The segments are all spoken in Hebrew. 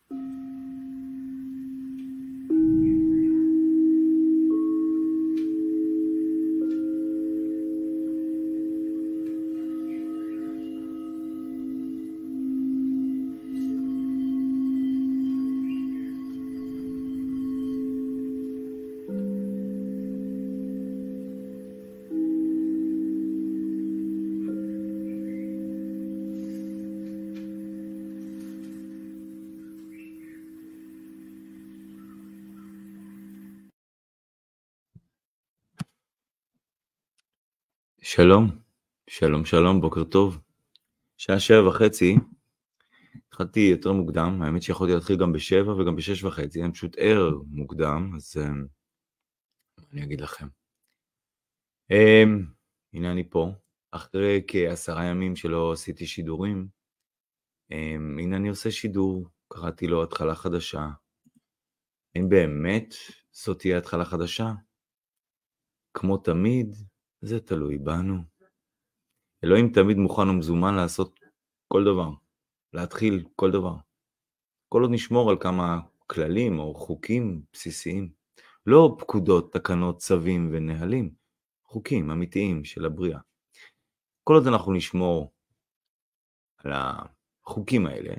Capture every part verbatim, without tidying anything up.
שלום, שלום שלום, בוקר טוב. שעה שבע וחצי, התחלתי יותר מוקדם, האמת שיכולתי להתחיל גם בשבע וגם בשש וחצי, אני פשוט ער מוקדם, אז um, אני אגיד לכם. Um, הנה אני פה, אחרי כעשרה ימים שלא עשיתי שידורים, um, הנה אני עושה שידור, קראתי לו התחלה חדשה. האם באמת זאת תהיה התחלה חדשה? כמו תמיד, זה תלוי בנו. אלוהים תמיד מוכן ומזומן לעשות כל דבר, להתחיל כל דבר. כל עוד נשמור על כמה כללים או חוקים בסיסיים, לא פקודות, תקנות, צווים ונהלים, חוקים אמיתיים של הבריאה. כל עוד אנחנו נשמור על החוקים האלה,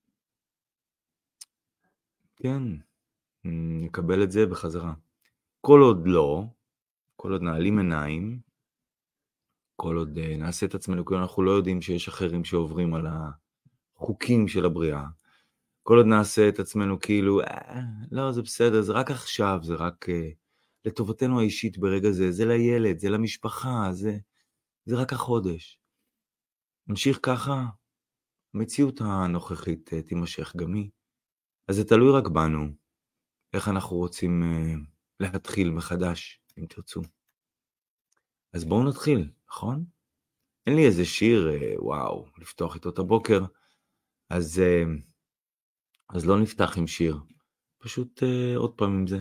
כן, נקבל את זה בחזרה. כל עוד לא, כל עוד נעלים עיניים, כל עוד נעשה את עצמנו, כי אנחנו לא יודעים שיש אחרים שעוברים על החוקים של הבריאה, כל עוד נעשה את עצמנו כאילו, אה, לא, זה בסדר, זה רק עכשיו, זה רק אה, לטובתנו האישית ברגע זה, זה לילד, זה למשפחה, זה, זה רק החודש. נמשיך ככה, המציאות הנוכחית אה, תימשך גם היא. אז זה תלוי רק בנו, איך אנחנו רוצים אה, להתחיל מחדש, אם תרצו. אז בואו נתחיל, נכון? אין לי איזה שיר, אה, וואו, לפתוח איתו את הבוקר, אז... אה, אז לא נפתח עם שיר, פשוט uh, עוד פעם עם זה.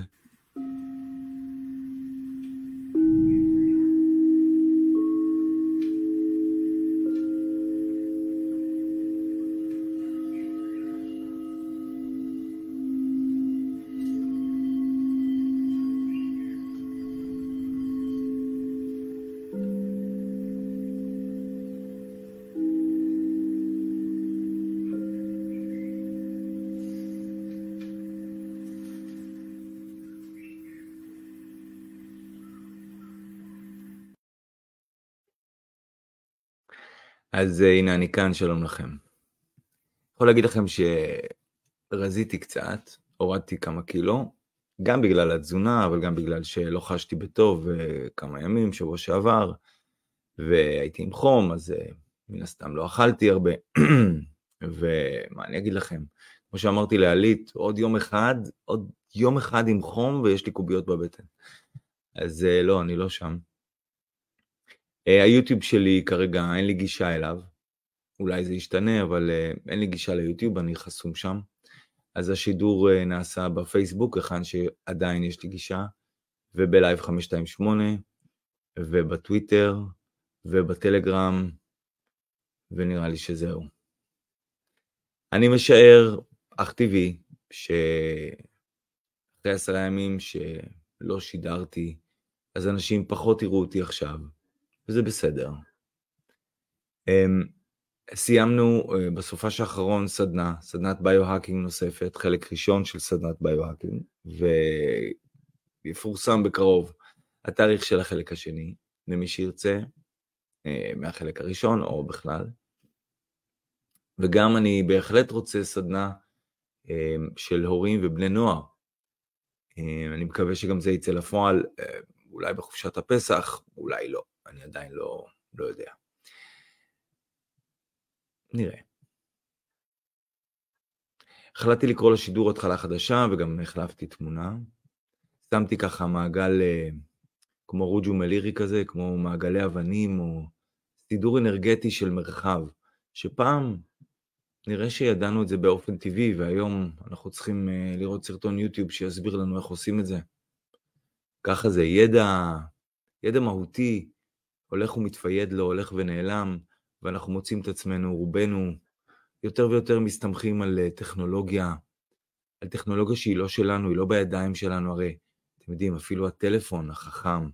אז uh, הנה אני כאן, שלום לכם. יכול להגיד לכם שרזיתי קצת, הורדתי כמה קילו, גם בגלל התזונה, אבל גם בגלל שלא חשתי בטוב uh, כמה ימים, שבוע שעבר, והייתי עם חום, אז uh, מן הסתם לא אכלתי הרבה, ומה אני אגיד לכם, כמו שאמרתי לעלית, עוד יום אחד, עוד יום אחד עם חום, ויש לי קוביות בבטן. אז uh, לא, אני לא שם. Uh, היוטיוב שלי כרגע אין לי גישה אליו, אולי זה ישתנה, אבל uh, אין לי גישה ליוטיוב, אני חסום שם. אז השידור uh, נעשה בפייסבוק, היכן שעדיין יש לי גישה, ובלייב חמש שתיים שמונה, ובטוויטר, ובטלגרם, ונראה לי שזהו. אני משער, אך טבעי, שאחרי עשרה ימים שלא שידרתי, אז אנשים פחות יראו אותי עכשיו, וזה בסדר. Um, סיימנו uh, בסופה האחרון סדנה, סדנת ביו-האקינג נוספת, חלק ראשון של סדנת ביו-האקינג, ויפורסם בקרוב התאריך של החלק השני, למי שירצה, uh, מהחלק הראשון או בכלל. וגם אני בהחלט רוצה סדנה uh, של הורים ובני נוער. Uh, אני מקווה שגם זה יצא לפועל, uh, אולי בחופשת הפסח, אולי לא, אני עדיין לא, לא יודע. נראה. החלטתי לקרוא לשידור התחלה חדשה, וגם החלפתי תמונה. שמתי ככה מעגל כמו רוג'ו מלירי כזה, כמו מעגלי אבנים, או סידור אנרגטי של מרחב, שפעם נראה שידענו את זה באופן טבעי, והיום אנחנו צריכים לראות סרטון יוטיוב שיסביר לנו איך עושים את זה. ככה זה ידע, ידע מהותי, הולך ומתפייד לו, הולך ונעלם, ואנחנו מוצאים את עצמנו, רובנו, יותר ויותר מסתמכים על טכנולוגיה, על טכנולוגיה שהיא לא שלנו, היא לא בידיים שלנו. הרי, אתם יודעים, אפילו הטלפון החכם,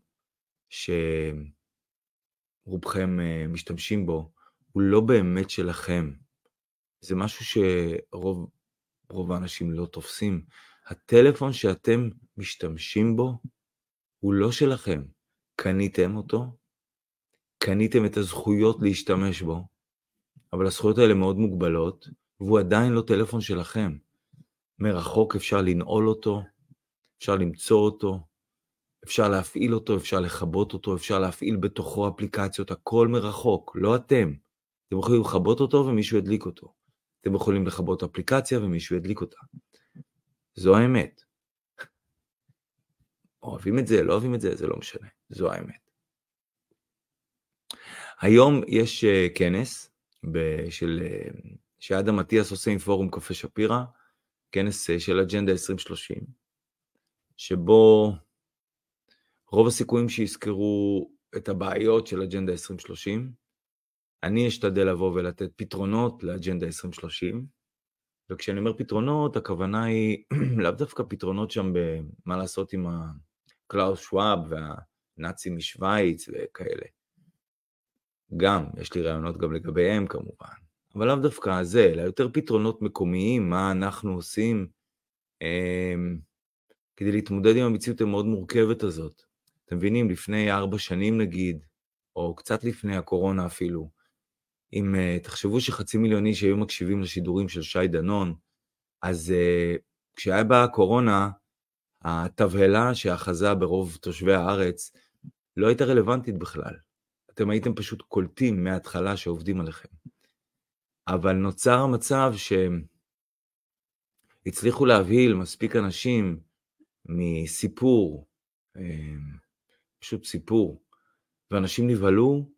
שרובכם אה, משתמשים בו, הוא לא באמת שלכם. זה משהו שרוב רוב האנשים לא תופסים. הטלפון שאתם משתמשים בו, הוא לא שלכם. קניתם אותו, קניתם את הזכויות להשתמש בו, אבל הזכויות האלה מאוד מוגבלות, והוא עדיין לא טלפון שלכם. מרחוק אפשר לנעול אותו, אפשר למצוא אותו, אפשר להפעיל אותו, אפשר לחבות אותו, אפשר להפעיל בתוכו אפליקציות, הכל מרחוק, לא אתם. אתם יכולים לחבות אותו ומישהו ידליק אותו. אתם יכולים לחבות אפליקציה ומישהו ידליק אותה. זו האמת. אוהבים את זה, לא אוהבים את זה, זה לא משנה. זו האמת. היום יש uh, כנס ב- של, uh, שאדם מתיאס עושה עם פורום קפה שפירא, כנס uh, של אג'נדה עשרים שלושים, שבו רוב הסיכויים שיזכרו את הבעיות של אג'נדה עשרים שלושים. אני אשתדל לבוא ולתת פתרונות לאג'נדה עשרים שלושים, וכשאני אומר פתרונות, הכוונה היא לאו דווקא פתרונות שם במה לעשות עם הקלאוס שוואב והנאצים משוויץ וכאלה. גם, יש לי רעיונות גם לגביהם כמובן, אבל לאו דווקא זה, אלא יותר פתרונות מקומיים, מה אנחנו עושים אה, כדי להתמודד עם המציאות המאוד מורכבת הזאת. אתם מבינים, לפני ארבע שנים נגיד, או קצת לפני הקורונה אפילו, אם uh, תחשבו שחצי מיליון איש שהיו מקשיבים לשידורים של שי דנון, אז uh, כשהיה בה הקורונה, התבהלה שאחזה ברוב תושבי הארץ לא הייתה רלוונטית בכלל. אתם הייתם פשוט קולטים מההתחלה שעובדים עליכם. אבל נוצר המצב שהצליחו להבהיל מספיק אנשים מסיפור, uh, פשוט סיפור, ואנשים נבהלו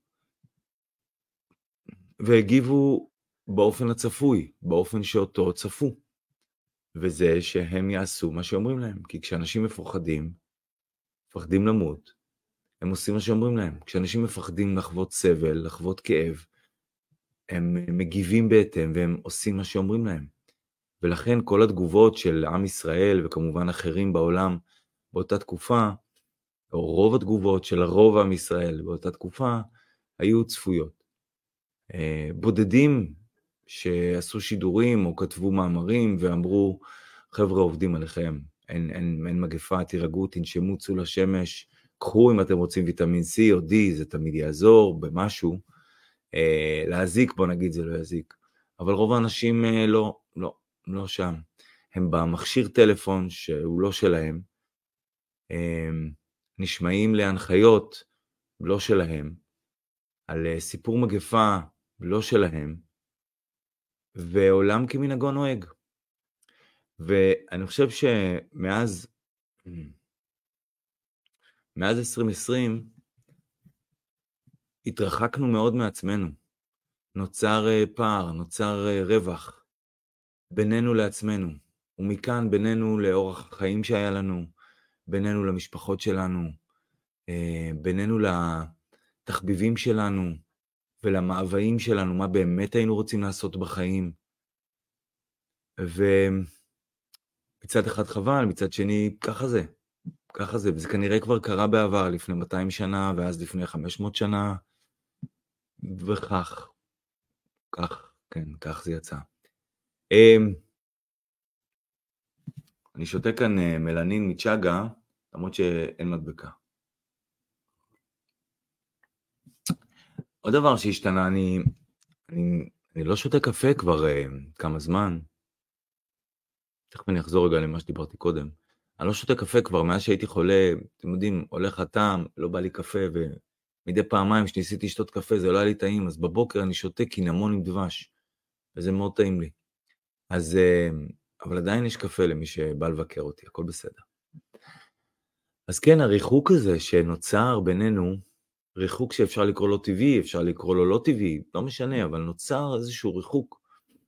והגיבו באופן הצפוי, באופן שאותו צפו. וזה שהם יעשו מה שאומרים להם. כי כשאנשים מפוחדים, מפחדים למות, הם עושים מה שאומרים להם. כשאנשים מפחדים לחוות סבל, לחוות כאב, הם מגיבים בהתאם והם עושים מה שאומרים להם. ולכן כל התגובות של עם ישראל וכמובן אחרים בעולם באותה תקופה, או רוב התגובות של הרוב עם ישראל באותה תקופה, היו צפויות. בודדים שעשו שידורים או כתבו מאמרים ואמרו, חבר'ה עובדים עליכם, אין, אין, אין מגפה, תירגעו, תנשמו, צאו לשמש, קחו אם אתם רוצים ויטמין C או D, זה תמיד יעזור במשהו, אה, להזיק, בוא נגיד זה לא יזיק, אבל רוב האנשים אה, לא, לא, לא שם, הם במכשיר טלפון שהוא לא שלהם, אה, נשמעים להנחיות לא שלהם, על אה, סיפור מגפה לא שלהם, ועולם כמנהגו נוהג. ואני חושב שמאז מאז עשרים עשרים התרחקנו מאוד מעצמנו. נוצר פער, נוצר רווח בינינו לעצמנו, ומכאן בינינו לאורח החיים שהיה לנו, בינינו למשפחות שלנו, בינינו לתחביבים שלנו ולמאוויים שלנו, מה באמת היינו רוצים לעשות בחיים. ומצד אחד חבל, מצד שני ככה זה. ככה זה, וזה כנראה כבר קרה בעבר, לפני מאתיים שנה, ואז לפני חמש מאות שנה, וכך, כך, כן, כך זה יצא. אני שותה כאן מלנין מצ'אגה, למרות שאין מדבקה. עוד דבר שהשתנה, אני, אני, אני לא שותה קפה כבר כמה זמן, תכף אני אחזור רגע למה שדיברתי קודם, אני לא שותה קפה כבר, מאז שהייתי חולה, אתם יודעים, הולך הטעם, לא בא לי קפה, ומדי פעמיים שניסיתי לשתות קפה, זה לא היה לי טעים, אז בבוקר אני שותה קינמון עם דבש, וזה מאוד טעים לי. אז, אבל עדיין יש קפה למי שבא לבקר אותי, הכל בסדר. אז כן, הריחוק הזה שנוצר בינינו, ריחוק שאפשר לקרוא לו טבעי, אפשר לקרוא לו לא טבעי, לא משנה, אבל נוצר איזשהו ריחוק.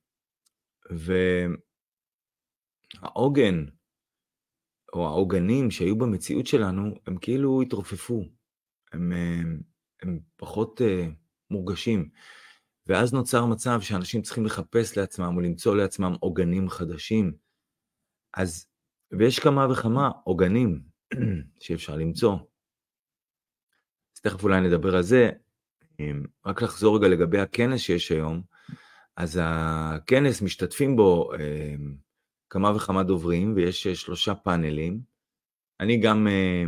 והעוגן, או העוגנים שהיו במציאות שלנו, הם כאילו התרופפו, הם, הם, הם פחות uh, מורגשים, ואז נוצר מצב שאנשים צריכים לחפש לעצמם, או למצוא לעצמם עוגנים חדשים, אז, ויש כמה וכמה עוגנים שאפשר למצוא. אז תכף אולי נדבר על זה. רק לחזור רגע לגבי הכנס שיש היום, אז הכנס משתתפים בו כמה וכמה דוברים, ויש שלושה פאנלים. אני גם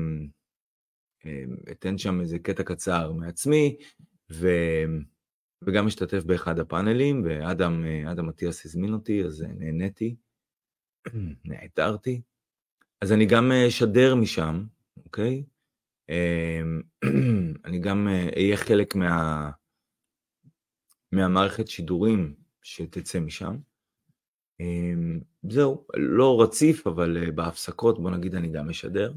אתן שם איזה קטע קצר מעצמי, ו... וגם משתתף באחד הפאנלים, ואדם אדם מטיאס הזמין אותי, אז נהניתי, נעתרתי. אז אני גם אשדר משם, אוקיי? אני גם אהיה חלק מה... מהמערכת שידורים שתצא משם. זהו, לא רציף, אבל בהפסקות, בוא נגיד, אני גם אשדר.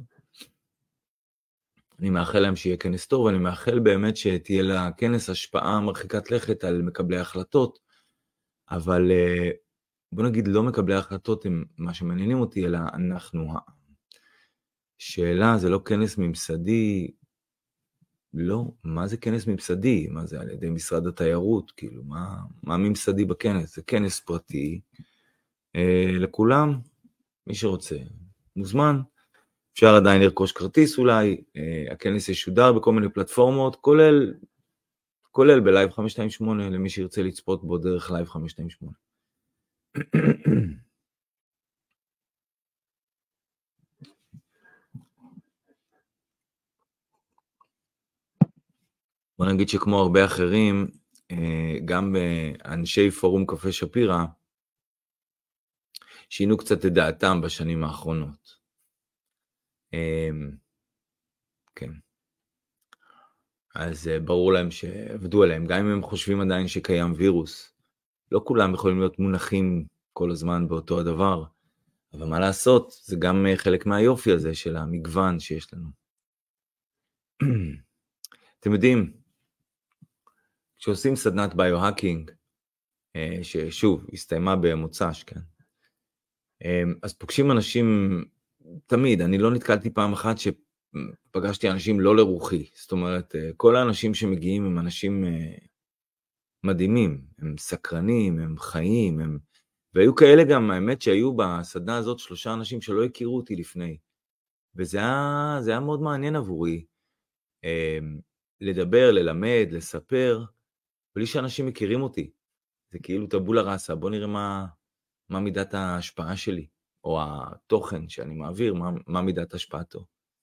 אני מאחל להם שיהיה כנס טוב, ואני מאחל באמת שתהיה לכנס השפעה מרחיקת לכת על מקבלי החלטות, אבל בוא נגיד, לא מקבלי החלטות הם מה שמעניינים אותי, אלא אנחנו. שאלה, זה לא כנס ממסדי, לא, מה זה כנס ממסדי? מה זה על ידי משרד התיירות? כאילו, מה, מה ממסדי בכנס? זה כנס פרטי, אה, לכולם, מי שרוצה, מוזמן. אפשר עדיין לרכוש כרטיס אולי, אה, הכנס ישודר בכל מיני פלטפורמות, כולל, כולל בלייב חמש שתיים שמונה, למי שירצה לצפות בו דרך לייב חמש שתיים שמונה. בוא נגיד שכמו הרבה אחרים, גם אנשי פורום קפה שפירא, שינו קצת את דעתם בשנים האחרונות. כן. אז ברור להם שעבדו עליהם, גם אם הם חושבים עדיין שקיים וירוס. לא כולם יכולים להיות מונחים כל הזמן באותו הדבר, אבל מה לעשות, זה גם חלק מהיופי הזה של המגוון שיש לנו. אתם יודעים, כשעושים סדנת ביו-האקינג, ששוב, הסתיימה במוצ"ש, כן? אז פוגשים אנשים, תמיד, אני לא נתקלתי פעם אחת שפגשתי אנשים לא לרוחי, זאת אומרת, כל האנשים שמגיעים הם אנשים מדהימים, הם סקרנים, הם חיים, הם... והיו כאלה גם, האמת שהיו בסדנה הזאת שלושה אנשים שלא הכירו אותי לפני, וזה היה, זה היה מאוד מעניין עבורי, לדבר, ללמד, לספר, בלי שאנשים מכירים אותי, זה כאילו טבולה ראסה, בוא נראה מה, מה מידת ההשפעה שלי, או התוכן שאני מעביר, מה, מה מידת השפעתו.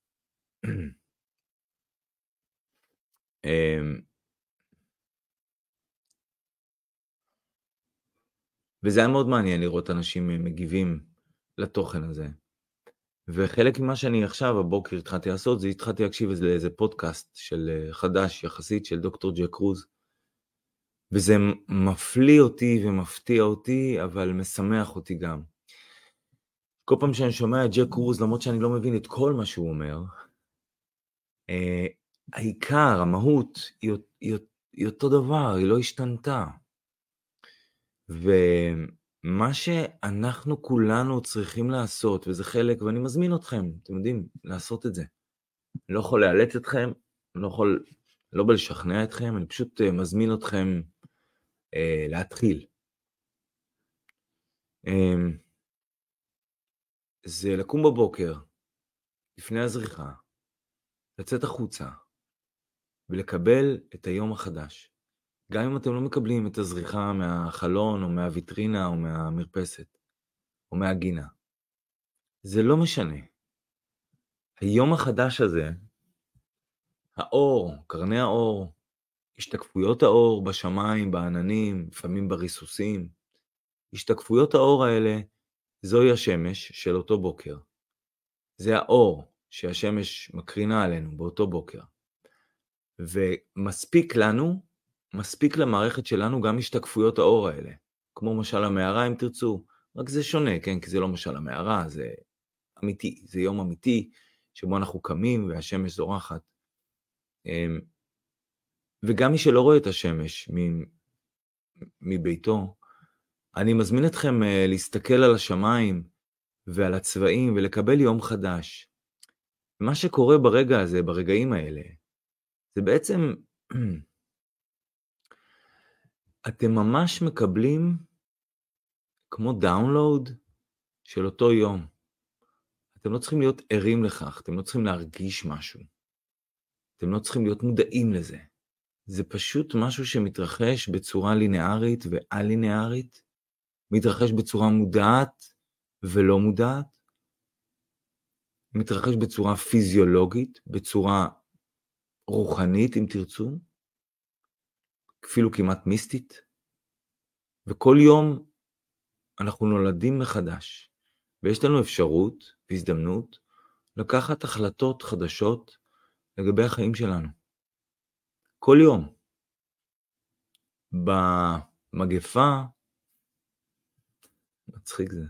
וזה היה מאוד מעניין לראות אנשים מגיבים לתוכן הזה. וחלק ממה שאני עכשיו, הבוקר התחלתי לעשות, זה התחלתי להקשיב לאיזה פודקאסט של חדש יחסית, של דוקטור ג'ק רוז, וזה מפליא אותי ומפתיע אותי, אבל משמח אותי גם. כל פעם שאני שומע את ג'ק רוז, למרות שאני לא מבין את כל מה שהוא אומר, אה, העיקר, המהות, היא, היא, היא אותו דבר, היא לא השתנתה. ומה שאנחנו כולנו צריכים לעשות, וזה חלק, ואני מזמין אתכם, אתם יודעים, לעשות את זה. אני לא יכול להעלץ אתכם, אני לא יכול, לא בלשכנע אתכם, אני פשוט uh, מזמין אתכם uh, להתחיל. Um, זה לקום בבוקר, לפני הזריחה, לצאת החוצה, ולקבל את היום החדש. גם אם אתם לא מקבלים את הזריחה מהחלון, או מהוויטרינה, או מהמרפסת, או מהגינה. זה לא משנה. היום החדש הזה, האור, קרני האור, השתקפויות האור בשמיים, בעננים, לפעמים בריסוסים, השתקפויות האור האלה, זוהי השמש של אותו בוקר. זה האור שהשמש מקרינה עלינו באותו בוקר. ומספיק לנו, מספיק למערכת שלנו גם השתקפויות האור האלה. כמו משל המערה, אם תרצו, רק זה שונה, כן? כי זה לא משל המערה, זה אמיתי, זה יום אמיתי, שבו אנחנו קמים והשמש זורחת. וגם מי שלא רואה את השמש מביתו, אני מזמין אתכם להסתכל על השמיים ועל הצבעים ולקבל יום חדש. מה שקורה ברגע הזה, ברגעים האלה, זה בעצם, אתם ממש מקבלים כמו דאונלואוד של אותו יום. אתם לא צריכים להיות ערים לכך, אתם לא צריכים להרגיש משהו. אתם לא צריכים להיות מודעים לזה. זה פשוט משהו שמתרחש בצורה לינארית ועל-לינארית, מתרחש בצורה מודעת ולא מודעת, מתרחש בצורה פיזיולוגית, בצורה רוחנית אם תרצו, אפילו כמעט מיסטית, וכל יום אנחנו נולדים מחדש, ויש לנו אפשרות והזדמנות לקחת החלטות חדשות לגבי החיים שלנו. כל יום. במגפה, מצחיק זה,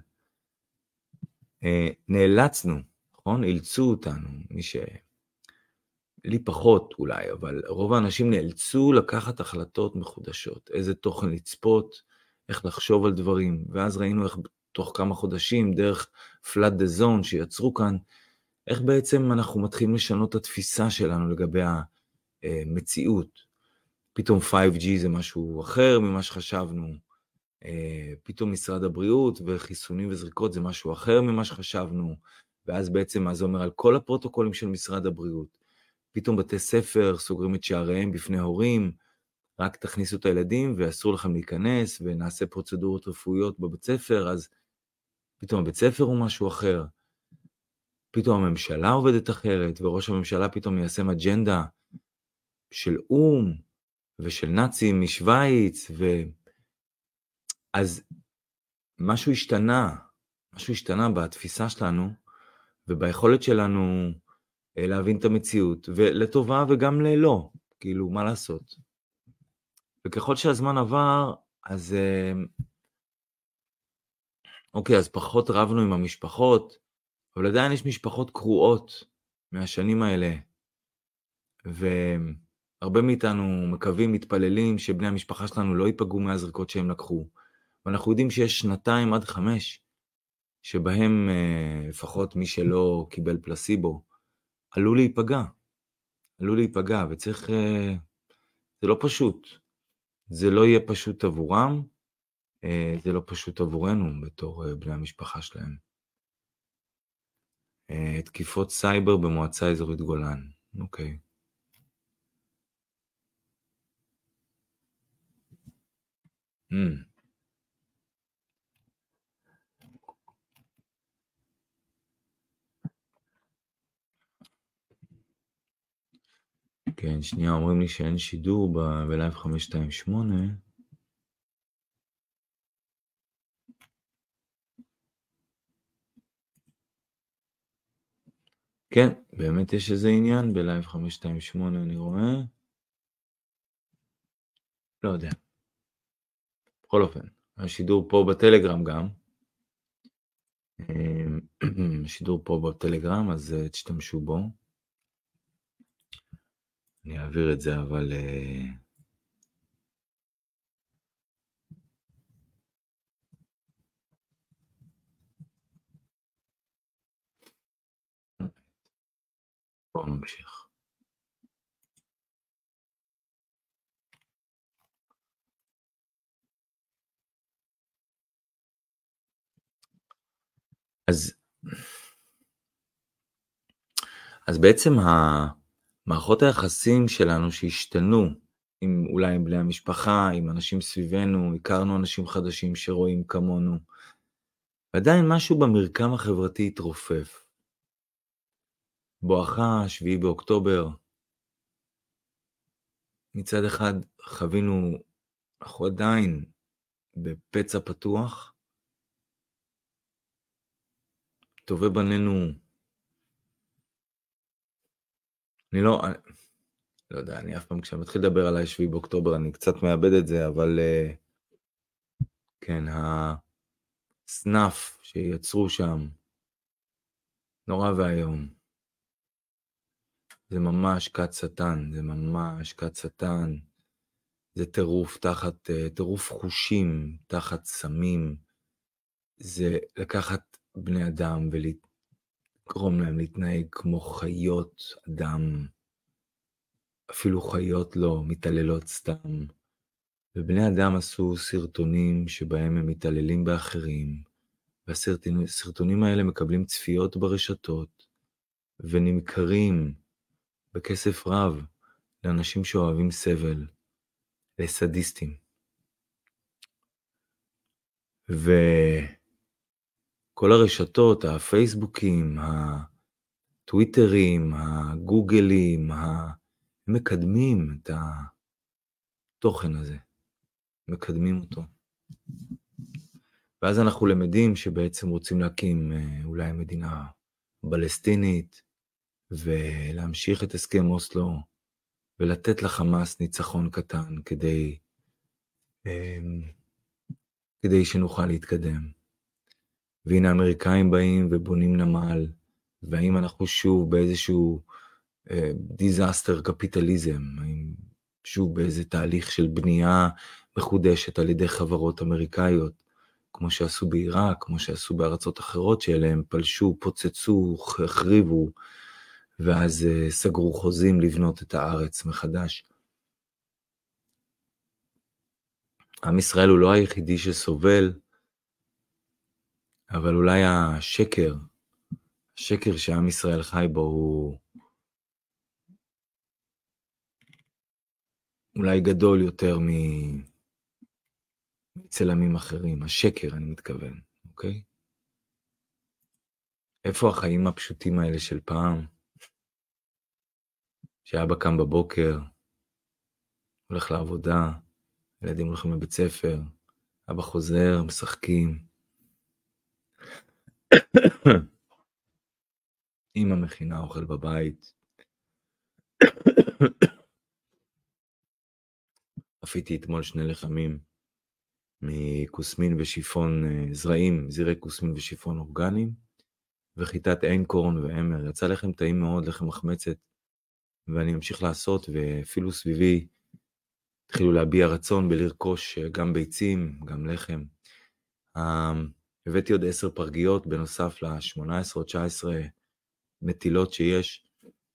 נאלצנו, נכון? אילצו אותנו, מי ש... לי פחות אולי, אבל רוב האנשים נאלצו לקחת החלטות מחודשות, איזה תוכן לצפות, איך לחשוב על דברים, ואז ראינו איך תוך כמה חודשים, דרך Flood the Zone שיצרו כאן, איך בעצם אנחנו מתחילים לשנות את התפיסה שלנו לגבי המציאות. פתאום פייב ג'י זה משהו אחר ממה שחשבנו, פתאום משרד הבריאות וחיסונים וזריקות זה משהו אחר ממה שחשבנו, ואז בעצם מה זה אומר על כל הפרוטוקולים של משרד הבריאות. פתאום בתי ספר סוגרים את שעריהם בפני הורים, רק תכניסו את הילדים ואסור לכם להיכנס, ונעשה פרוצדורות רפואיות בבית ספר, אז פתאום הבית ספר הוא משהו אחר. פתאום הממשלה עובדת אחרת, וראש הממשלה פתאום מיישם אג'נדה של אום, ושל נאצים משוויץ, ו... אז משהו השתנה, משהו השתנה בתפיסה שלנו, וביכולת שלנו להבין את המציאות, ולטובה וגם ללא, כאילו, מה לעשות? וככל שהזמן עבר, אז אוקיי, אז פחות רבנו עם המשפחות, אבל עדיין יש משפחות קרועות מהשנים האלה, והרבה מאיתנו מקווים, מתפללים, שבני המשפחה שלנו לא ייפגעו מהזריקות שהם לקחו, ואנחנו יודעים שיש שנתיים עד חמש, שבהם לפחות מי שלא קיבל פלסיבו, עלול להיפגע, עלול להיפגע, וצריך, זה לא פשוט, זה לא יהיה פשוט עבורם, זה לא פשוט עבורנו בתור בני המשפחה שלהם. תקיפות סייבר במועצה אזורית גולן, אוקיי. Mm. כן, שנייה, אומרים לי שאין שידור ב-לייב חמש שתיים שמונה. כן, באמת יש איזה עניין ב-לייב חמש שתיים שמונה, אני רואה. לא יודע. בכל אופן, השידור פה בטלגרם גם. השידור פה בטלגרם, אז תשתמשו בו. אני אעביר את זה, אבל... בואו נמשיך. אז, אז בעצם המערכות היחסים שלנו שהשתנו, עם, אולי עם בני המשפחה, עם אנשים סביבנו, הכרנו אנשים חדשים שרואים כמונו, ועדיין משהו במרקם החברתי התרופף. בואכה שביעי באוקטובר, מצד אחד חווינו, אנחנו עדיין בפצע פתוח, טובי בנינו, אני לא, אני, לא יודע, אני אף פעם כשאני מתחיל לדבר על השביעי באוקטובר, אני קצת מאבד את זה, אבל כן, הסנף שיצרו שם, נורא והיום. זה ממש כת שטן, זה ממש כת שטן, זה טירוף תחת, טירוף חושים, תחת סמים, זה לקחת בני אדם ולגרום להם להתנהג כמו חיות אדם, אפילו חיות לא, מתעללות סתם, ובני אדם עשו סרטונים שבהם הם מתעללים באחרים, והסרטונים האלה מקבלים צפיות ברשתות, ונמכרים בכסף רב לאנשים שאוהבים סבל, לסדיסטים. וכל הרשתות, הפייסבוקים, הטוויטרים, הגוגלים, הם מקדמים את התוכן הזה, מקדמים אותו. ואז אנחנו למדים שבעצם רוצים להקים אולי מדינה פלסטינית, ולהמשיך את הסכם אוסלו, ולתת לחמאס ניצחון קטן כדי, כדי שנוכל להתקדם. והנה האמריקאים באים ובונים נמל, והאם אנחנו שוב באיזשהו דיזסטר קפיטליזם, האם שוב באיזה תהליך של בנייה מחודשת על ידי חברות אמריקאיות, כמו שעשו בעיראק, כמו שעשו בארצות אחרות, שאליהם פלשו, פוצצו, החריבו, ואז סגרו חוזים לבנות את הארץ מחדש. עם ישראל הוא לא היחידי שסובל, אבל אולי השקר, השקר שעם ישראל חי בו הוא אולי גדול יותר מצלמים אחרים. השקר, אני מתכוון, אוקיי? איפה החיים הפשוטים האלה של פעם? שאבא קם בבוקר, הולך לעבודה, ילדים הולכים לבית ספר, אבא חוזר, משחקים. אמא מכינה אוכל בבית. עפיתי אתמול שני לחמים מקוסמין ושיפון זרעים, זירי קוסמין ושיפון אורגניים, וחיטת עין קורן ואמר. יצא לכם טעים מאוד, לחם מחמצת, ואני אמשיך לעשות, ואפילו סביבי התחילו להביע רצון בלרכוש גם ביצים, גם לחם. הבאתי עוד עשר פרגיות בנוסף ל-שמונה עשרה או תשע עשרה מטילות שיש.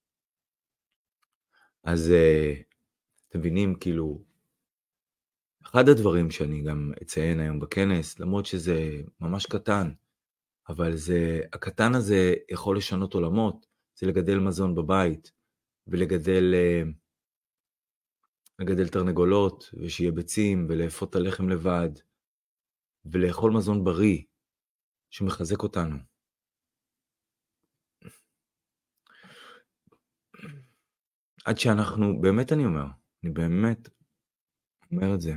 אז אתם מבינים, כאילו, אחד הדברים שאני גם אציין היום בכנס, למרות שזה ממש קטן, אבל זה, הקטן הזה יכול לשנות עולמות, זה לגדל מזון בבית, ולגדל לגדל תרנגולות, ושיהיה ביצים, ולאפות את הלחם לבד, ולאכול מזון בריא, שמחזק אותנו. עד שאנחנו, באמת אני אומר, אני באמת אומר את זה,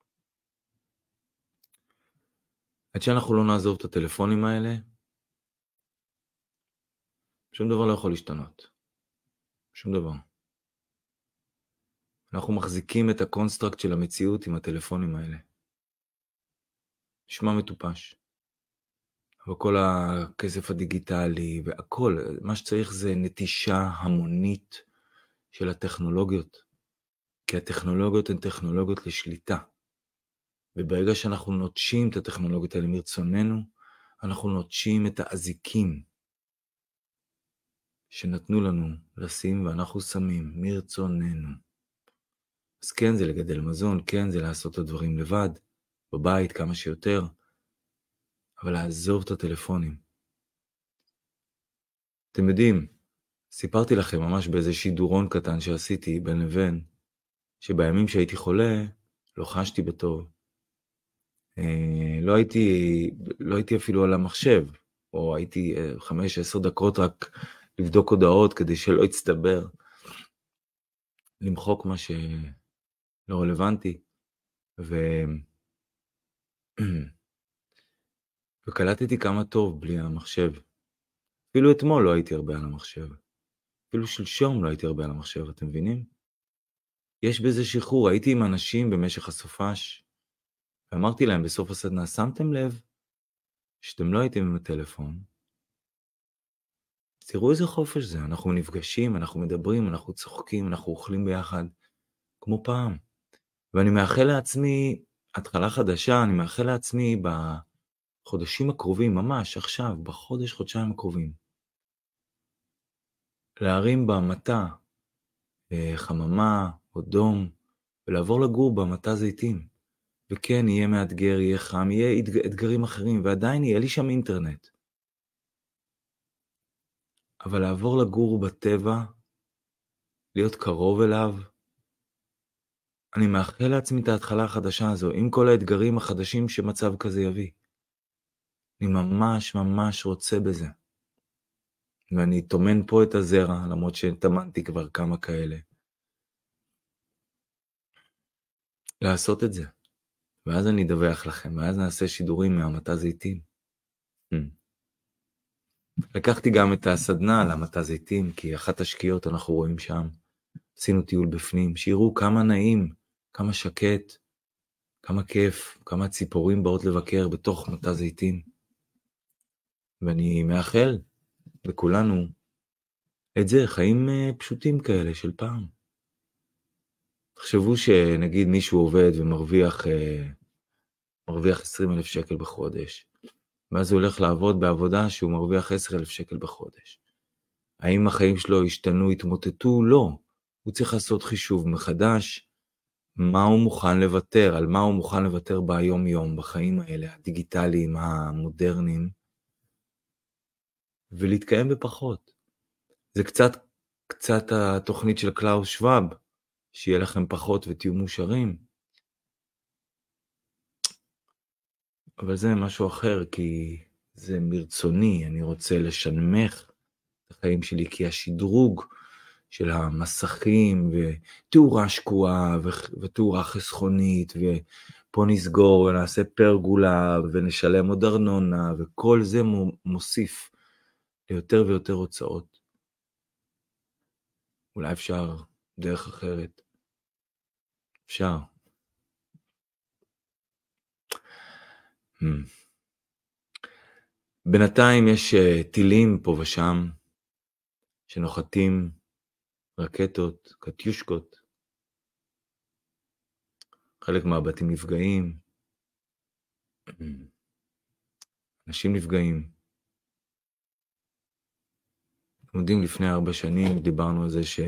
עד שאנחנו לא נעזוב את הטלפונים האלה, שום דבר לא יכול להשתנות. שום דבר. אנחנו מחזיקים את הקונסטרקט של המציאות עם הטלפונים האלה. נשמע מטופש. אבל כל הכסף הדיגיטלי והכל, מה שצריך זה נטישה המונית של הטכנולוגיות. כי הטכנולוגיות הן טכנולוגיות לשליטה. וברגע שאנחנו נוטשים את הטכנולוגיות האלה מרצוננו, אנחנו נוטשים את האזיקים שנתנו לנו לשים, ואנחנו שמים מרצוננו. אז כן, זה לגדל מזון, כן, זה לעשות את הדברים לבד, בבית כמה שיותר, אבל לעזוב את הטלפונים. אתם יודעים, סיפרתי לכם ממש באיזה שידורון קטן שעשיתי בין לבין, שבימים שהייתי חולה, לא חשתי בטוב. אה, לא הייתי, לא הייתי אפילו על המחשב, או הייתי חמש, עשר דקות רק לבדוק הודעות כדי שלא יצטבר, למחוק מה שלא רלוונטי, ו... וקלטתי כמה טוב בלי המחשב. אפילו אתמול לא הייתי הרבה על המחשב. אפילו שלשום לא הייתי הרבה על המחשב, אתם מבינים? יש בזה שחרור. הייתי עם אנשים במשך הסופש, ואמרתי להם בסוף הסדנה, שמתם לב שאתם לא הייתם עם הטלפון? תראו איזה חופש זה. אנחנו נפגשים, אנחנו מדברים, אנחנו צוחקים, אנחנו אוכלים ביחד, כמו פעם. ואני מאחל לעצמי, התחלה חדשה, אני מאחל לעצמי בחודשים הקרובים, ממש עכשיו, בחודש, חודשיים הקרובים, להרים במטה, חממה או דום, ולעבור לגור במטה זיתים, וכן, יהיה מאתגר, יהיה חם, יהיה אתגרים אחרים, ועדיין יהיה לי שם אינטרנט. אבל לעבור לגור בטבע, להיות קרוב אליו, אני מאחל לעצמי את ההתחלה החדשה הזו, עם כל האתגרים החדשים שמצב כזה יביא. אני ממש ממש רוצה בזה. ואני תומן פה את הזרע, למרות שתמנתי כבר כמה כאלה. לעשות את זה. ואז אני אדווח לכם, ואז נעשה שידורים מהמטע זיתים. לקחתי גם את הסדנה על המטע זיתים, כי אחת השקיעות אנחנו רואים שם. עשינו טיול בפנים, שיראו כמה נעים, כמה שקט, כמה כיף, כמה ציפורים באות לבקר בתוך מטע זיתים. ואני מאחל לכולנו את זה, חיים פשוטים כאלה של פעם. תחשבו שנגיד מישהו עובד ומרוויח מרוויח עשרים אלף שקל בחודש, ואז הוא הולך לעבוד בעבודה שהוא מרוויח עשרת אלפים שקל בחודש. האם החיים שלו השתנו, התמוטטו? לא. הוא צריך לעשות חישוב מחדש, מה הוא מוכן לוותר, על מה הוא מוכן לוותר ביום יום, בחיים האלה, הדיגיטליים, המודרניים, ולהתקיים בפחות. זה קצת, קצת התוכנית של קלאוס שוואב, שיהיה לכם פחות ותהיו מאושרים. אבל זה משהו אחר, כי זה מרצוני, אני רוצה לשנמך את החיים שלי, כי השדרוג של המסכים, ותאורה שקועה, ותאורה חסכונית, ופה נסגור ונעשה פרגולה, ונשלם עוד ארנונה, וכל זה מוסיף ליותר ויותר הוצאות. אולי אפשר דרך אחרת. אפשר. Hmm. בינתיים יש uh, טילים פה ושם, שנוחתים רקטות, קטיושקות. חלק מהבתים נפגעים. אנשים נפגעים. אתם יודעים, לפני ארבע שנים דיברנו על זה ש...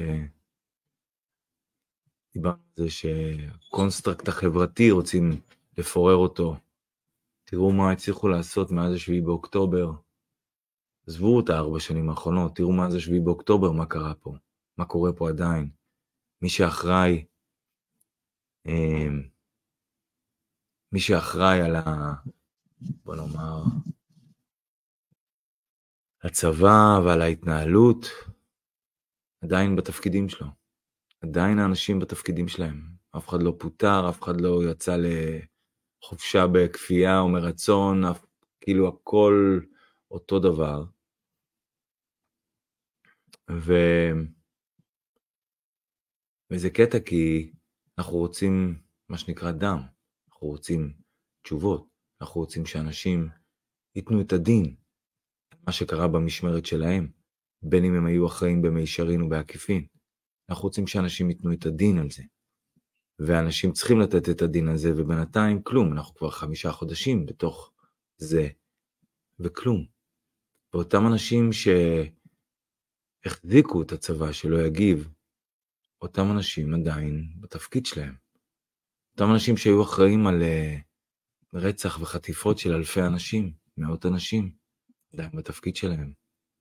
דיברנו על זה שהקונסטרקט החברתי רוצים לפורר אותו. תראו מה הצליחו לעשות מאז השביעי באוקטובר. עזבו את הארבע שנים האחרונות, תראו מה זה שביעי באוקטובר, מה קרה פה, מה קורה פה עדיין. מי שאחראי, מי שאחראי על ה... בוא נאמר, הצבא ועל ההתנהלות, עדיין בתפקידים שלו. עדיין האנשים בתפקידים שלהם. אף אחד לא פוטר, אף אחד לא יצא לחופשה בכפייה או מרצון, אף... כאילו הכל אותו דבר. ו... וזה קטע כי אנחנו רוצים מה שנקרא דם, אנחנו רוצים תשובות, אנחנו רוצים שאנשים ייתנו את הדין, מה שקרה במשמרת שלהם, בין אם הם היו אחראים במישרין או בעקיפין. אנחנו רוצים שאנשים ייתנו את הדין על זה, ואנשים צריכים לתת את הדין על זה, ובינתיים כלום, אנחנו כבר חמישה חודשים בתוך זה, וכלום. ואותם אנשים שהחזיקו את הצבא שלא יגיב, אותם אנשים עדיין בתפקיד שלהם. אותם אנשים שהיו אחראים על רצח וחטיפות של אלפי אנשים, מאות אנשים, עדיין בתפקיד שלהם.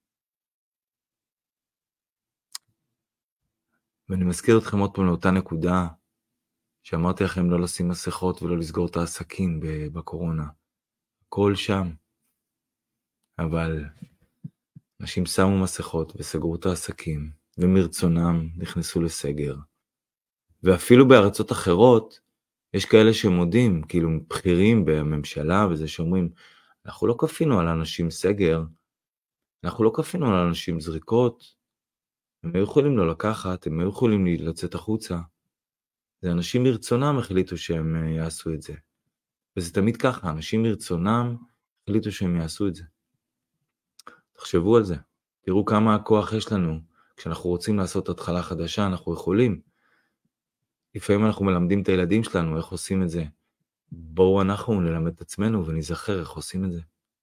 ואני מזכיר אתכם עוד פעם לאותה נקודה, שאמרתי לכם לא לשים מסכות ולא לסגור את העסקים בקורונה. הכל שם. אבל אנשים שמו מסכות וסגרו את העסקים, ומרצונם נכנסו לסגר. ואפילו בארצות אחרות, יש כאלה שמודים, כאילו בכירים בממשלה וזה שאומרים, אנחנו לא כפינו על אנשים סגר, אנחנו לא כפינו על אנשים זריקות, הם היו יכולים לא לקחת, הם היו יכולים לצאת החוצה. זה אנשים מרצונם החליטו שהם יעשו את זה. וזה תמיד ככה, אנשים מרצונם החליטו שהם יעשו את זה. תחשבו על זה, תראו כמה הכוח יש לנו, כשאנחנו רוצים לעשות התחלה חדשה, אנחנו יכולים. לפעמים אנחנו מלמדים את הילדים שלנו איך עושים את זה. בואו אנחנו נלמד את עצמנו ונזכר איך עושים את זה.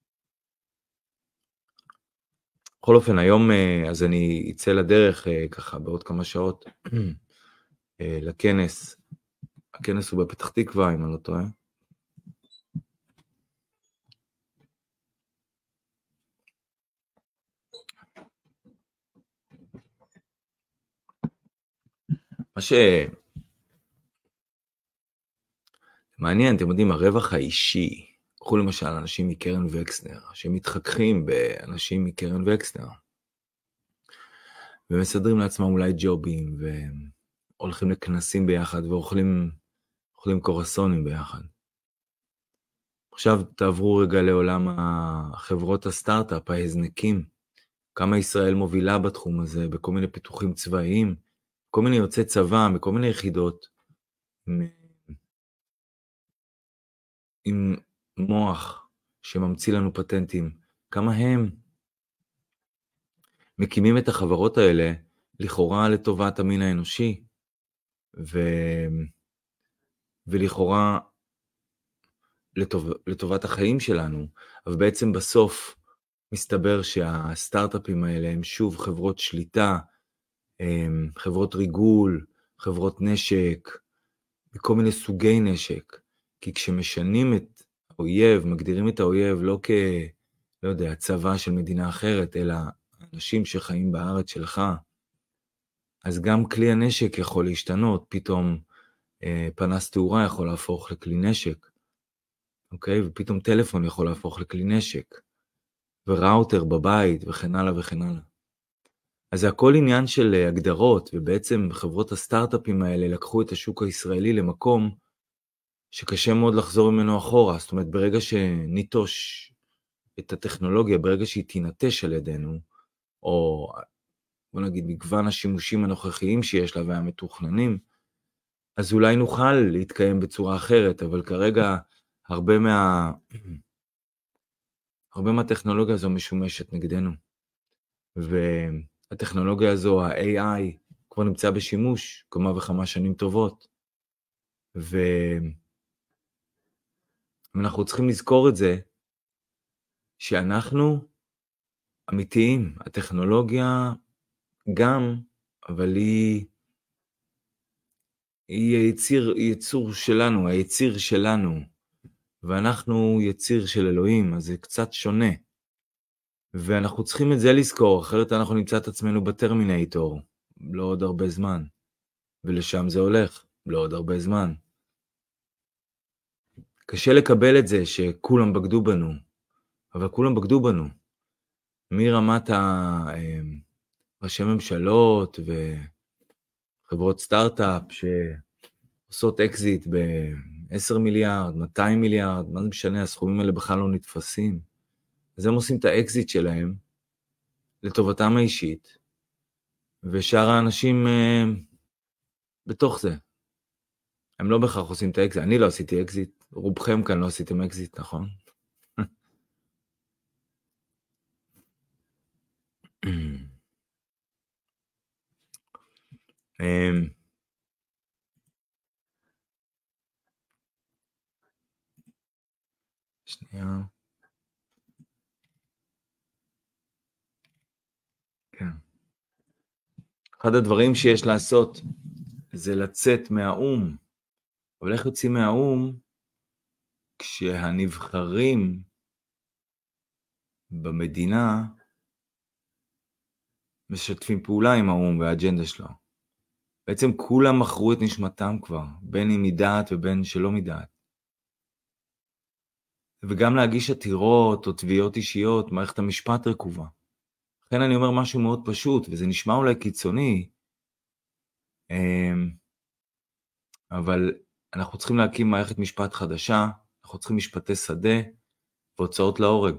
בכל אופן, היום אז אני אצא לדרך ככה בעוד כמה שעות לכנס. הכנס הוא בפתח תקווה, אם אני לא טועה. מה שמעניין, אתם יודעים, הרווח האישי, קחו למשל אנשים מקרן וקסנר, שמתחככים באנשים מקרן וקסנר, ומסדרים לעצמם אולי ג'ובים, והולכים לכנסים ביחד, ואוכלים אוכלים קורסונים ביחד. עכשיו תעברו רגע לעולם החברות הסטארט-אפ, ההזנקים, כמה ישראל מובילה בתחום הזה, בכל מיני פיתוחים צבאיים, כל מיני יוצאי צבא, בכל מיני יחידות, עם, עם מוח שממציא לנו פטנטים, כמה הם מקימים את החברות האלה, לכאורה לטובת המין האנושי, ו... ולכאורה לטוב... לטובת החיים שלנו, אבל בעצם בסוף מסתבר שהסטארט-אפים האלה הם שוב חברות שליטה, הם חברות ריגול, חברות נשק, בכל מיני סוגי נשק, כי כשמשנים את האויב, מגדירים את האויב לא כ... לא יודע, צבא של מדינה אחרת, אלא אנשים שחיים בארץ שלך, אז גם כלי הנשק יכול להשתנות, פתאום אה, פנס תאורה יכול להפוך לכלי נשק, אוקיי? ופתאום טלפון יכול להפוך לכלי נשק, וראוטר בבית וכן הלאה וכן הלאה. אז זה הכל עניין של הגדרות, ובעצם חברות הסטארט-אפים האלה לקחו את השוק הישראלי למקום שקשה מאוד לחזור ממנו אחורה, זאת אומרת ברגע שניטוש את הטכנולוגיה, ברגע שהיא תינטש על ידינו, או בוא נגיד מגוון השימושים הנוכחיים שיש לה והמתוכננים, אז אולי נוכל להתקיים בצורה אחרת, אבל כרגע הרבה מה... הרבה מהטכנולוגיה הזו משומשת נגדנו, והטכנולוגיה הזו, ה-איי איי, כבר נמצא בשימוש כמה וכמה שנים טובות, ואנחנו צריכים לזכור את זה, שאנחנו אמיתיים, הטכנולוגיה גם, אבל היא, היא היציר, יצור שלנו, היציר שלנו, ואנחנו יציר של אלוהים, אז זה קצת שונה. ואנחנו צריכים את זה לזכור, אחרת אנחנו נמצא את עצמנו בטרמינטור, לא עוד הרבה זמן. ולשם זה הולך, לא עוד הרבה זמן. קשה לקבל את זה שכולם בגדו בנו, אבל כולם בגדו בנו. מרמת ראשי ממשלות וחברות סטארט-אפ שעושות אקזיט ב-עשרה מיליארד, מאתיים מיליארד, מה זה משנה, הסכומים האלה בכלל לא נתפסים. אז הם עושים את האקזיט שלהם לטובתם האישית, ושאר האנשים אה, בתוך זה. הם לא בכך עושים את האקזיט. אני לא עשיתי אקזיט, רובכם כאן לא עשיתם אקזיט, נכון? שנייה. כן. אחד הדברים שיש לעשות זה לצאת מהאום. אבל איך יוצאים מהאום כשהנבחרים במדינה משתפים פעולה עם האום והאג'נדה שלו? בעצם כולם מכרו את נשמתם כבר, בין אם מדעת ובין שלא מדעת. וגם להגיש עתירות או תביעות אישיות, מערכת המשפט רקובה. לכן אני אומר משהו מאוד פשוט, וזה נשמע אולי קיצוני, אבל אנחנו צריכים להקים מערכת משפט חדשה, אנחנו צריכים משפטי שדה והוצאות להורג.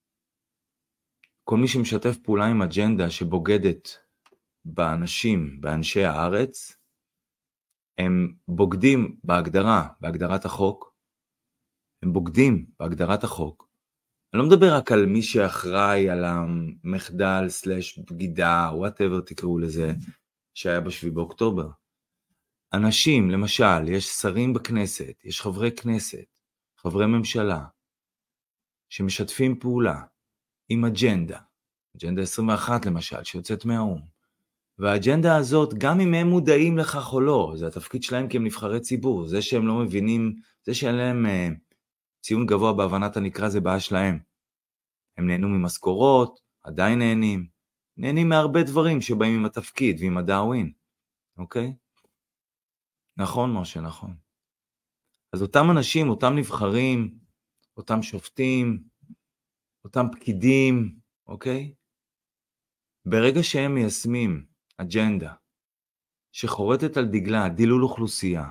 כל מי שמשתף פעולה עם אג'נדה שבוגדת באנשים, באנשי הארץ, הם בוגדים בהגדרה, בהגדרת החוק, הם בוגדים בהגדרת החוק. אני לא מדבר רק על מי שאחראי על המחדל סלש בגידה, whatever תקראו לזה, שהיה בשביעי באוקטובר. אנשים, למשל, יש שרים בכנסת, יש חברי כנסת, חברי ממשלה, שמשתפים פעולה עם אג'נדה, אג'נדה עשרים ואחת למשל, שיוצאת מהאום. והאג'נדה הזאת, גם אם הם מודעים לכך או לא, זה התפקיד שלהם כי הם נבחרי ציבור, זה שהם לא מבינים, זה שאין להם uh, ציון גבוה בהבנת הנקרא, זה בעיה שלהם. הם נהנו ממשכורות, עדיין נהנים, נהנים מהרבה דברים שבאים עם התפקיד ועם הדאווין, אוקיי? נכון, משה, נכון. אז אותם אנשים, אותם נבחרים, אותם שופטים, אותם פקידים, אוקיי? ברגע שהם מיישמים אג'נדה שחורטת על דגלה דילול אוכלוסייה,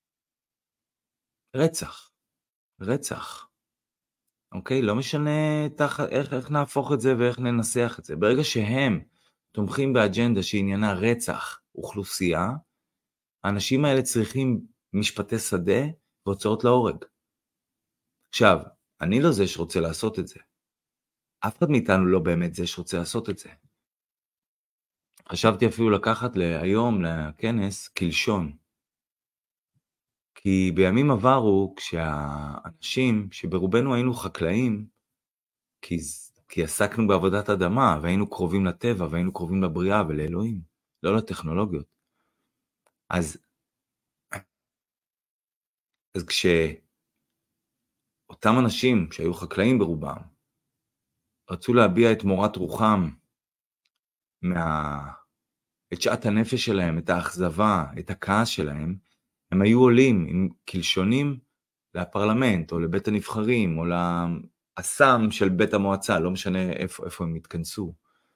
רצח, רצח, אוקיי? לא משנה תח... איך, איך נהפוך את זה ואיך ננסח את זה. ברגע שהם תומכים באג'נדה שעניינה רצח אוכלוסייה, האנשים האלה צריכים משפטי שדה והוצאות להורג. עכשיו, אני לא זה שרוצה לעשות את זה. אף אחד מאיתנו לא באמת זה שרוצה לעשות את זה. חשבתי אפילו לקחת היום לכנס קלשון. כי בימים עברו, כשהאנשים שברובנו היינו חקלאים, כי, כי עסקנו בעבודת אדמה, והיינו קרובים לטבע, והיינו קרובים לבריאה ולאלוהים, לא לטכנולוגיות. אז, אז כשאותם אנשים שהיו חקלאים ברובם, רצו להביע את מורת רוחם, מה... את שעת הנפש שלהם, את האכזבה, את הכעס שלהם, הם היו עולים עם קלשונים לפרלמנט, או לבית הנבחרים, או לאסם של בית המועצה, לא משנה איפה, איפה הם התכנסו.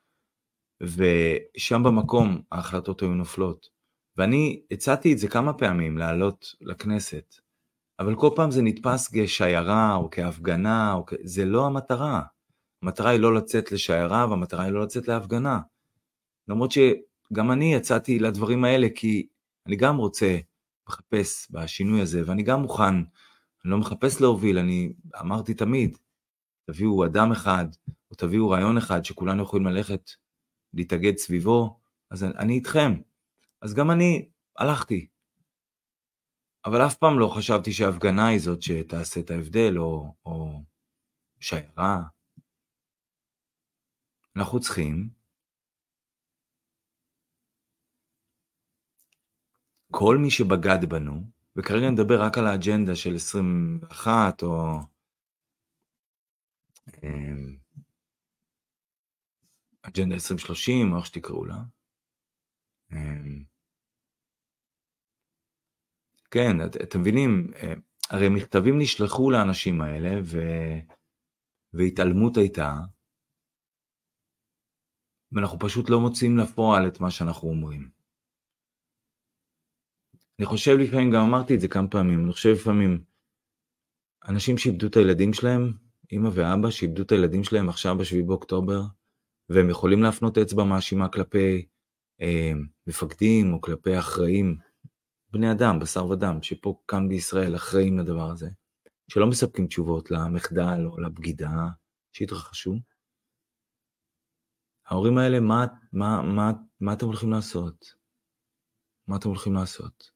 ושם במקום ההחלטות היו נופלות. ואני הצעתי את זה כמה פעמים, לעלות לכנסת, אבל כל פעם זה נתפס כשיירה, או כהפגנה, או כ... זה לא המטרה. המטרה היא לא לצאת לשיירה, והמטרה היא לא לצאת להפגנה. למרות שגם אני יצאתי לדברים האלה, כי אני גם רוצה מחפש בשינוי הזה, ואני גם מוכן, אני לא מחפש להוביל, אני אמרתי תמיד, תביאו אדם אחד, או תביאו רעיון אחד, שכולנו יכולים ללכת, להתאגד סביבו, אז אני, אני איתכם. אז גם אני הלכתי. אבל אף פעם לא חשבתי שההפגנה היא זאת שתעשה את ההבדל, או, או שיירה. אנחנו צריכים, כל מי שבגד בנו, וכרגע נדבר רק על האג'נדה של עשרים ואחת, או אג'נדה עשרים שלושים, או איך שתקראו לה. כן, את, אתם מבינים, הרי מכתבים נשלחו לאנשים האלה, ו... והתעלמות הייתה, ואנחנו פשוט לא מוצאים לפועל את מה שאנחנו אומרים. אני חושב לפעמים, גם אמרתי את זה כמה פעמים, אני חושב לפעמים, אנשים שאיבדו את הילדים שלהם, אמא ואבא שאיבדו את הילדים שלהם עכשיו בשביעי באוקטובר, והם יכולים להפנות אצבע מאשימה כלפי אה, מפקדים או כלפי אחראים, בני אדם, בשר ודם, שפה כאן בישראל אחראים לדבר הזה, שלא מספקים תשובות למחדל או לבגידה שהתרחשו. ההורים האלה, מה, מה, מה, מה אתם הולכים לעשות? מה אתם הולכים לעשות?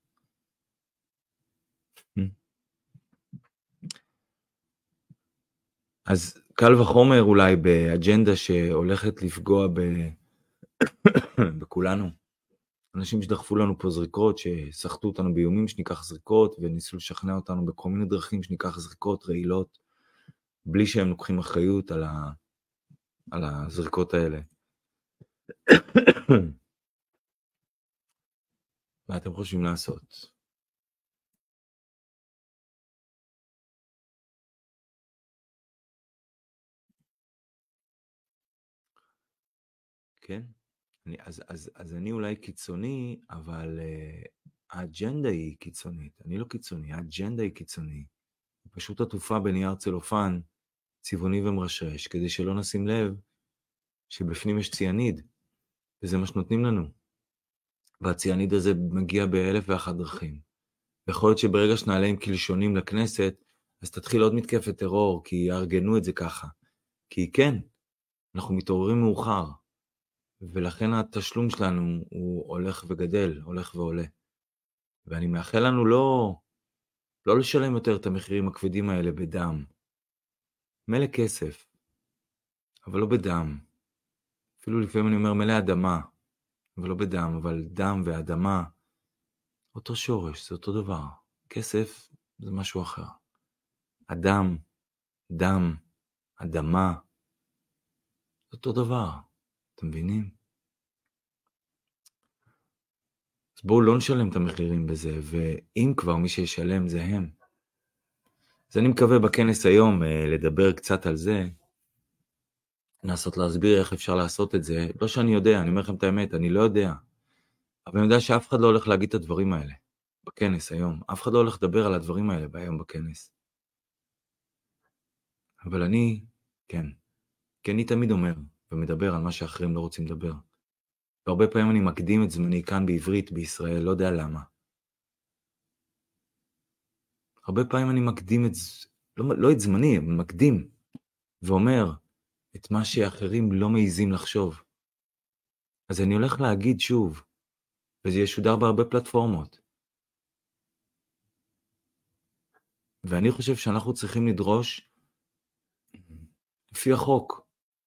אז קל וחומר אולי באג'נדה שהולכת לפגוע ב... בכולנו. אנשים שדחפו לנו פה זריקות, ששחטו אותנו באיומים שניקח זריקות, וניסו לשכנע אותנו בכל מיני דרכים שניקח זריקות רעילות, בלי שהם לוקחים אחריות על, ה... על הזריקות האלה. מה אתם חושבים לעשות? כן? אני, אז, אז, אז אני אולי קיצוני, אבל uh, האג'נדה היא קיצונית. אני לא קיצוני, האג'נדה היא קיצונית. פשוט עטופה בנייר צלופן, צבעוני ומרשרש, כדי שלא נשים לב שבפנים יש ציאניד, וזה מה שנותנים לנו. והציאניד הזה מגיע באלף ואחת דרכים. יכול להיות שברגע שנעלה עם קלשונים לכנסת, אז תתחיל עוד מתקפת טרור, כי יארגנו את זה ככה. כי כן, אנחנו מתעוררים מאוחר, ולכן התשלום שלנו הוא הולך וגדל, הולך ועולה. ואני מאחל לנו לא, לא לשלם יותר את המחירים הכבדים האלה בדם. מלא כסף, אבל לא בדם. אפילו לפעמים אני אומר מלא אדמה, אבל לא בדם, אבל דם ואדמה, אותו שורש, זה אותו דבר. כסף זה משהו אחר. אדם, דם, אדמה, זה אותו דבר. אתם מבינים? אז בואו לא נשלם את המחירים בזה, ואם כבר מי שישלם זה הם. אז אני מקווה בכנס היום לדבר קצת על זה, לנסות להסביר איך אפשר לעשות את זה. לא שאני יודע, אני אומר לכם את האמת, אני לא יודע. אבל אני יודע שאף אחד לא הולך להגיד את הדברים האלה בכנס היום. אף אחד לא הולך לדבר על הדברים האלה היום בכנס. אבל אני, כן. כי אני תמיד אומר ומדבר על מה שאחרים לא רוצים לדבר. והרבה פעמים אני מקדים את זמני כאן בעברית בישראל, לא יודע למה. הרבה פעמים אני מקדים את, לא, לא את זמני, אבל מקדים, ואומר את מה שאחרים לא מעיזים לחשוב. אז אני הולך להגיד שוב, וזה ישודר בהרבה פלטפורמות. ואני חושב שאנחנו צריכים לדרוש, לפי החוק,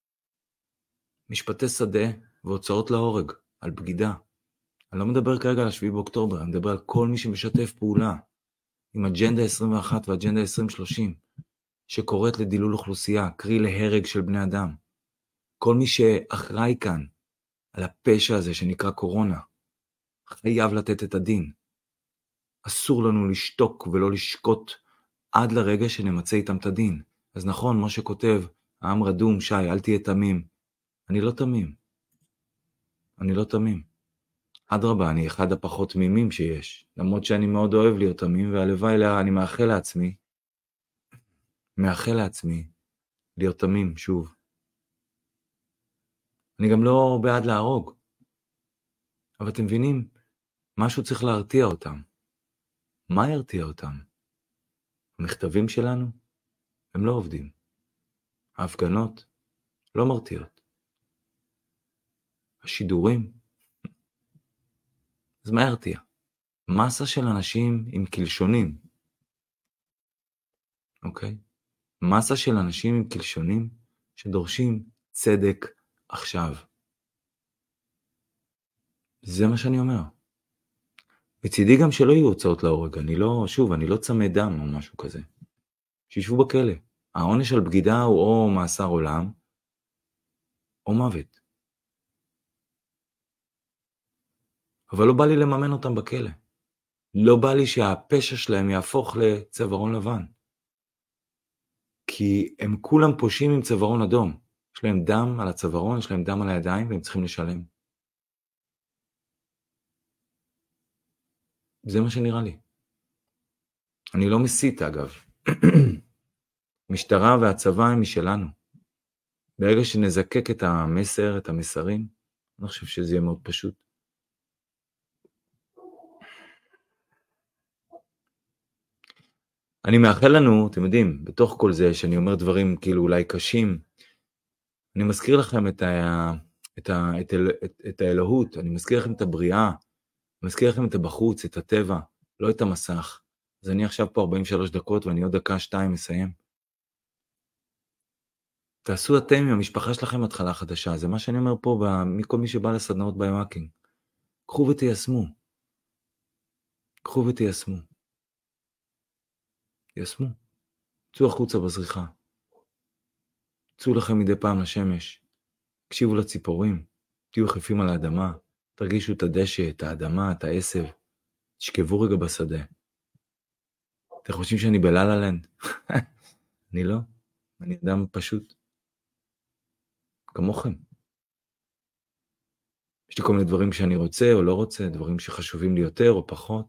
משפטי שדה והוצאות להורג, על בגידה. אני לא מדבר כרגע על השביעי באוקטובר, אני מדבר על כל מי שמשתף פעולה, עם אג'נדה עשרים ואחת ואג'נדה עשרים שלושים, שקוראת לדילול אוכלוסייה, קרי להרג של בני אדם. כל מי שאחראי כאן, על הפשע הזה שנקרא קורונה, חייב לתת את הדין. אסור לנו לשתוק ולא לשקוט עד לרגע שנמצא איתם את הדין. אז נכון, משה כותב, העם רדום, שי, אל תהיה תמים. אני לא תמים. אני לא תמים. אדרבה, אני אחד הפחות תמימים שיש. למרות שאני מאוד אוהב להיות תמים, והלוואי לה, אני מאחל לעצמי, מאחל לעצמי, להיות תמים, שוב. אני גם לא בעד להרוג. אבל אתם מבינים, משהו צריך להרתיע אותם. מה ירתיע אותם? המכתבים שלנו? הם לא עובדים. ההפגנות לא מרתיעות. השידורים? אז מה ירתיע? מסה של אנשים עם קלשונים. אוקיי? מסה של אנשים עם קלשונים שדורשים צדק עכשיו. זה מה שאני אומר. מצידי גם שלא יהיו הוצאות להורג. אני לא, שוב, אני לא צמא דם או משהו כזה. שישבו בכלא. העונש על בגידה הוא או מאסר עולם, או מוות. אבל לא בא לי לממן אותם בכלא. לא בא לי שהפשע שלהם יהפוך לצווארון לבן. כי הם כולם פושעים עם צווארון אדום. יש להם דם על הצווארון, יש להם דם על הידיים, והם צריכים לשלם. זה מה שנראה לי. אני לא מסית, אגב. משטרה והצבא הם משלנו. ברגע שנזקק את המסר, את המסרים, אני חושב שזה יהיה מאוד פשוט. אני מאחל לנו, אתם יודעים, בתוך כל זה שאני אומר דברים כאילו אולי קשים, אני מזכיר לכם את, ה, את, ה, את, אל, את, את האלוהות, אני מזכיר לכם את הבריאה, אני מזכיר לכם את הבחוץ, את הטבע, לא את המסך. אז אני עכשיו פה ארבעים ושלוש דקות ואני עוד דקה שתיים מסיים. תעשו אתם עם המשפחה שלכם התחלה חדשה, זה מה שאני אומר פה מכל מי שבא לסדנאות ביומאקינג. קחו ותיישמו. קחו ותיישמו. תיישמו. צאו החוצה בזריחה. צאו לכם מדי פעם לשמש. הקשיבו לציפורים. תהיו חפים על האדמה. תרגישו את הדשא, את האדמה, את העשב. תשכבו רגע בשדה. אתם חושבים שאני בללה-לנד? אני לא. אני אדם פשוט. כמוכם. יש לי כל מיני דברים שאני רוצה או לא רוצה, דברים שחשובים לי יותר או פחות.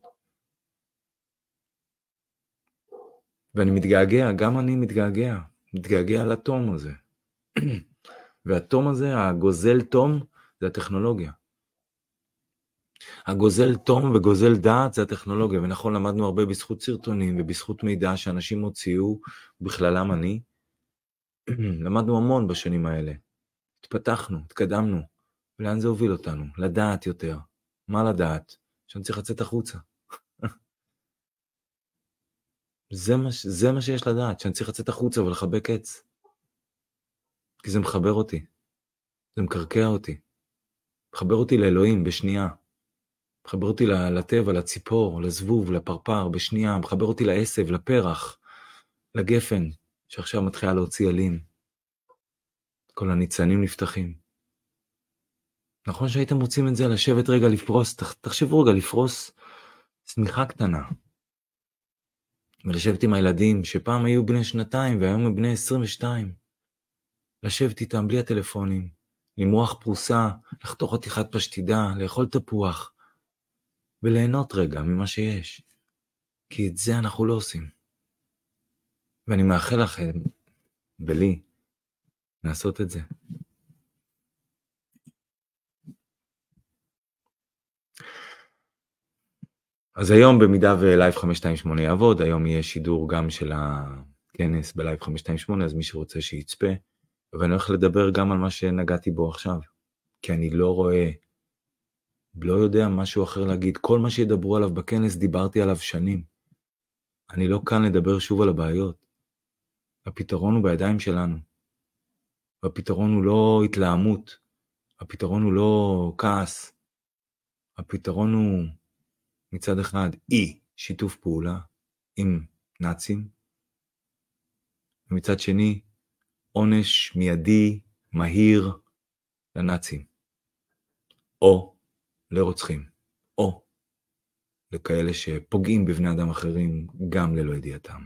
ואני מתגעגע, גם אני מתגעגע. מתגעגע לתום הזה. והתום הזה, הגוזל תום, זה הטכנולוגיה. הגוזל תום וגוזל דעת זה הטכנולוגיה, ונכון, למדנו הרבה בזכות סרטונים ובזכות מידע שאנשים הוציאו, בכללם אני. למדנו המון בשנים האלה. התפתחנו, התקדמנו. ולאן זה הוביל אותנו? לדעת יותר. מה לדעת? שאני צריך לצאת החוצה. זה מה, זה מה שיש לדעת, שאני צריך לצאת החוצה ולחבק עץ. כי זה מחבר אותי. זה מקרקע אותי. מחבר אותי לאלוהים בשנייה. מחבר אותי לטבע, לציפור, לזבוב, לפרפר בשנייה. מחבר אותי לעשב, לפרח, לגפן, שעכשיו מתחילה להוציא עלים. כל הניצנים נפתחים. נכון שהייתם רוצים את זה, לשבת רגע לפרוס, תחשבו רגע לפרוס שמיכה קטנה. ולשבת עם הילדים שפעם היו בני שנתיים והיום הם בני עשרים ושתיים. לשבת איתם בלי הטלפונים, למרוח פרוסה, לחתוך חתיכת פשטידה, לאכול תפוח, וליהנות רגע ממה שיש. כי את זה אנחנו לא עושים. ואני מאחל לכם, ולי, לעשות את זה. אז היום במידה ולייב חמש שתיים שמונה יעבוד, היום יהיה שידור גם של הכנס בלייב חמש שתיים שמונה, אז מי שרוצה שיצפה, ואני הולך לדבר גם על מה שנגעתי בו עכשיו, כי אני לא רואה, לא יודע משהו אחר להגיד, כל מה שידברו עליו בכנס דיברתי עליו שנים, אני לא כאן לדבר שוב על הבעיות, הפתרון הוא בידיים שלנו, והפתרון הוא לא התלהמות, הפתרון הוא לא כעס, הפתרון הוא מצד אחד אי שיתוף פעולה עם נאצים, ומצד שני עונש מיידי, מהיר לנאצים, או לרוצחים, או לכאלה שפוגעים בבני אדם אחרים גם ללא ידיעתם.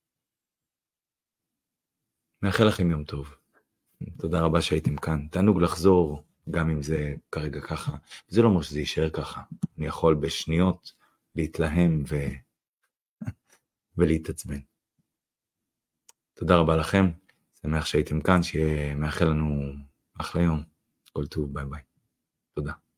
מאחל לכם יום טוב. תודה רבה שהייתם כאן. תענוג לחזור, גם אם זה כרגע ככה. זה לא אומר שזה יישאר ככה. אני יכול בשניות להתלהם ו... ולהתעצבן. תודה רבה לכם. שמח שהייתם כאן, שמאחל לנו אחלה יום. כל טוב, ביי ביי. תודה.